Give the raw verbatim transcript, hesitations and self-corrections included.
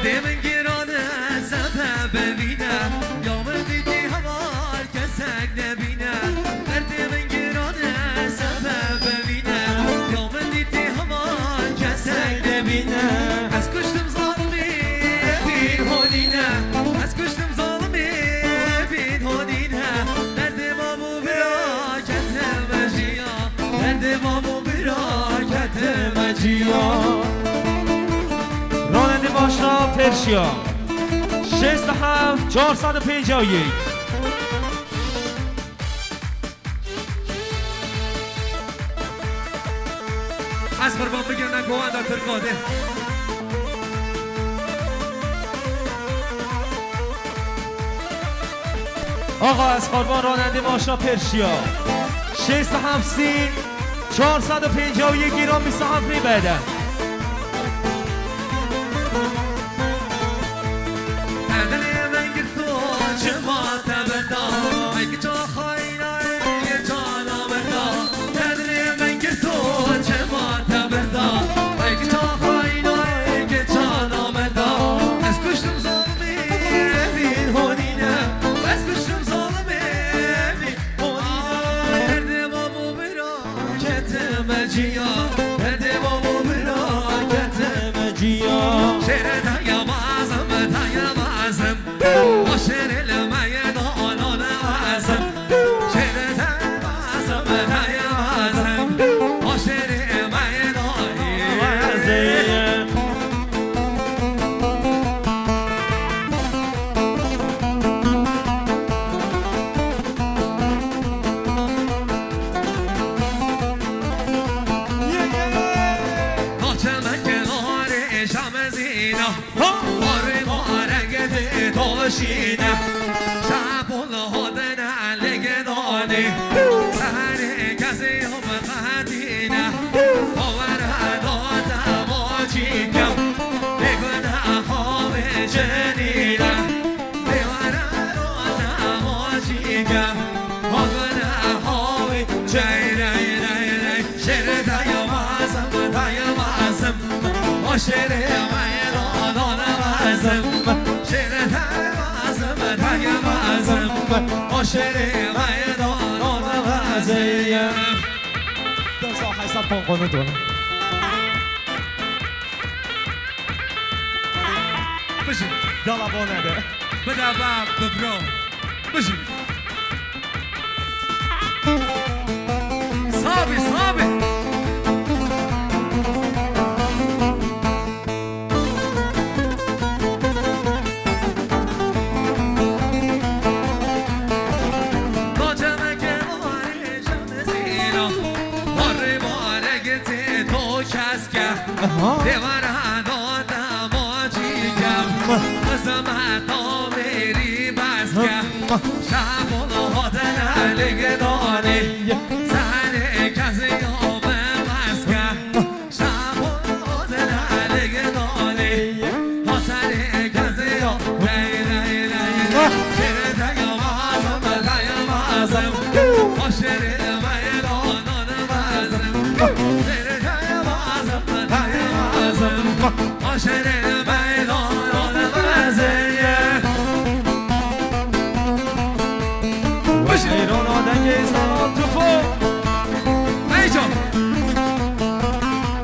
درد من گرانه سبب ببینه یا من دیدی هوار کسک نبینه درد من گرانه سبب ببینه یا من دیدی هوار کسک نبینه از کشتم ظالمی بین هونینه از کشتم ظالمی بین هونینه درد ما بو براکت مجیا درد ما بو براکت مجیا راننده باشنا پرشیا شصت و هفت چهارصد و پنجاه و یک. از قربان بگیرن گوهن در ترکاده آقا از قربان راننده باشنا پرشیا شصت و هفت سی چهارصد و پنجاه و یک گیران بیست و هفت میبدن. شینه شبون هادن لگدانی سهر کسی هم قدینه باور دادم آجیکم بگنه خواب جنینه باور دادم آجیکم بگنه خواب جنینه شر تایمازم تایمازم و شر میدان نمازم شر تایمازم تایمازم و شر میدان نمازم دو سال هشتصد پون قانون دونه بشین یالا با نده بده باب ببرو بشین صابي صابي دیوار دادم آجیگم قسمت آمیری بسکم شب و هادن لگدانی سهر کسی